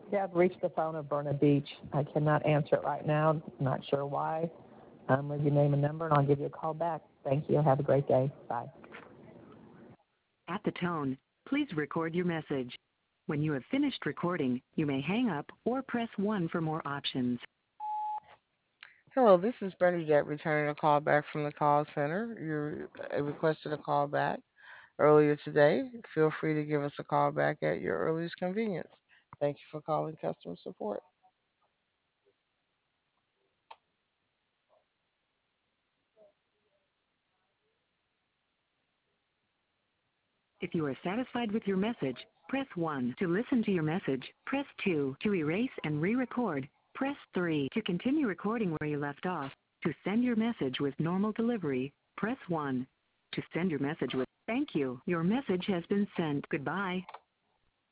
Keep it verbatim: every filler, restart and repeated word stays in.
Yeah, I've reached the phone of Verna Beach. I cannot answer it right now. Not sure why. Um, leave your name and number, and I'll give you a call back. Thank you. Have a great day. Bye. At the tone, please record your message. When you have finished recording, you may hang up or press one for more options. Hello, this is Bernadette returning a call back from the call center. You uh, requested a call back earlier today. Feel free to give us a call back at your earliest convenience. Thank you for calling customer support. If you are satisfied with your message, press one. To listen to your message, press two. To erase and re-record, press three. To continue recording where you left off, to send your message with normal delivery, press one. To send your message with thank you, your message has been sent. Goodbye.